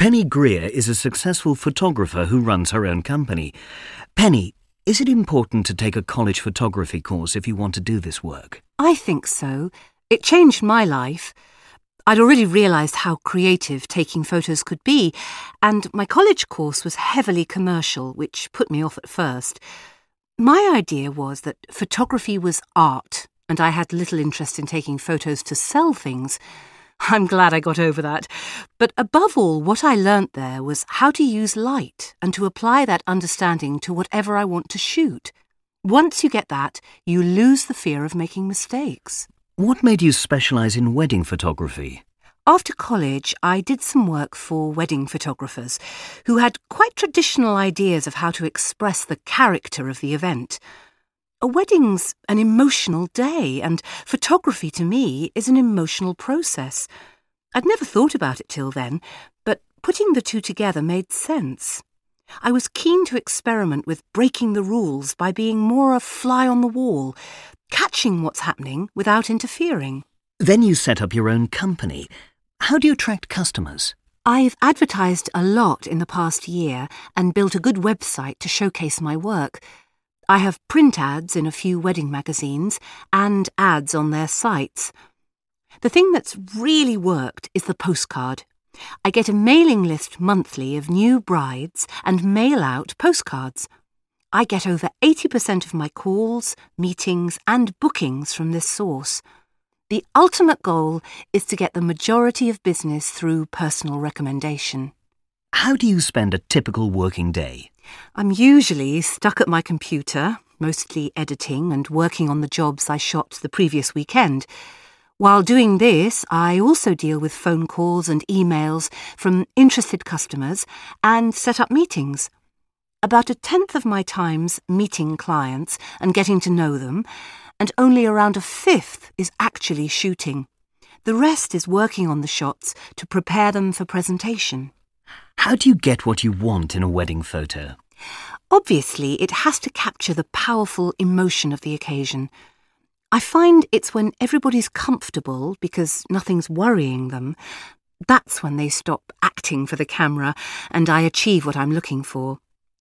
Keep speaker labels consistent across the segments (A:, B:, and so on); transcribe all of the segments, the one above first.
A: Penny Greer is a successful photographer who runs her own company. Penny, is it important to take a college photography course if you want to do this work?
B: I think so. It changed my life. I'd already realised how creative taking photos could be, and my college course was heavily commercial, which put me off at first. My idea was that photography was art, and I had little interest in taking photos to sell things. I'm glad I got over that. But above all, what I learnt there was how to use light and to apply that understanding to whatever I want to shoot. Once you get that, you lose the fear of making mistakes.
A: What made you specialise in wedding photography?
B: After college, I did some work for wedding photographers who had quite traditional ideas of how to express the character of the event. A wedding's an emotional day, and photography to me is an emotional process. I'd never thought about it till then, but putting the two together made sense. I was keen to experiment with breaking the rules by being more a fly on the wall, catching what's happening without interfering.
A: Then you set up your own company. How do you attract customers?
B: I've advertised a lot in the past year and built a good website to showcase my work. I have print ads in a few wedding magazines and ads on their sites. The thing that's really worked is the postcard. I get a mailing list monthly of new brides and mail out postcards. I get over 80% of my calls, meetings and bookings from this source. The ultimate goal is to get the majority of business through personal recommendation.
A: How do you spend a typical working day?
B: I'm usually stuck at my computer, mostly editing and working on the jobs I shot the previous weekend. While doing this, I also deal with phone calls and emails from interested customers and set up meetings. About 1/10 of my time's meeting clients and getting to know them, and only around 1/5 is actually shooting. The rest is working on the shots to prepare them for presentation.
A: How do you get what you want in a wedding photo?
B: Obviously, it has to capture the powerful emotion of the occasion. I find it's when everybody's comfortable because nothing's worrying them. That's when they stop acting for the camera and I achieve what I'm looking for.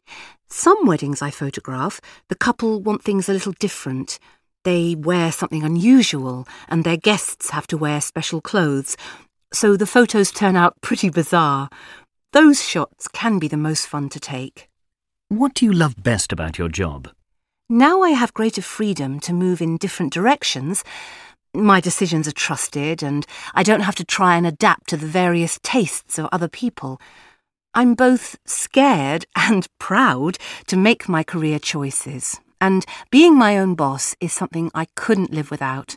B: Some weddings I photograph, the couple want things a little different. They wear something unusual and their guests have to wear special clothes, so the photos turn out pretty bizarre. Those shots can be the most fun to take.
A: What do you love best about your job?
B: Now I have greater freedom to move in different directions. My decisions are trusted and I don't have to try and adapt to the various tastes of other people. I'm both scared and proud to make my career choices, and being my own boss is something I couldn't live without.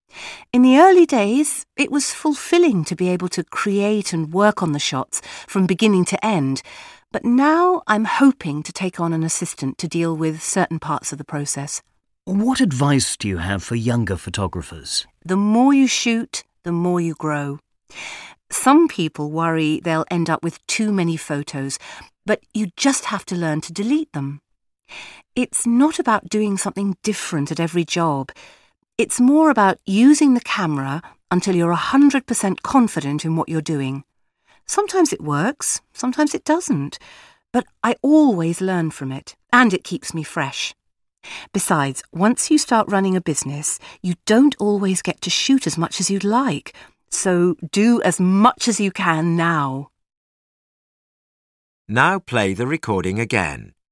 B: In the early days, it was fulfilling to be able to create and work on the shots from beginning to end, but now I'm hoping to take on an assistant to deal with certain parts of the process.
A: What advice do you have for younger photographers?
B: The more you shoot, the more you grow. Some people worry they'll end up with too many photos, but you just have to learn to delete them. It's not about doing something different at every job. It's more about using the camera until you're 100% confident in what you're doing. Sometimes it works, sometimes it doesn't, but I always learn from it, and it keeps me fresh. Besides, once you start running a business, you don't always get to shoot as much as you'd like, so do as much as you can now.
C: Now play the recording again.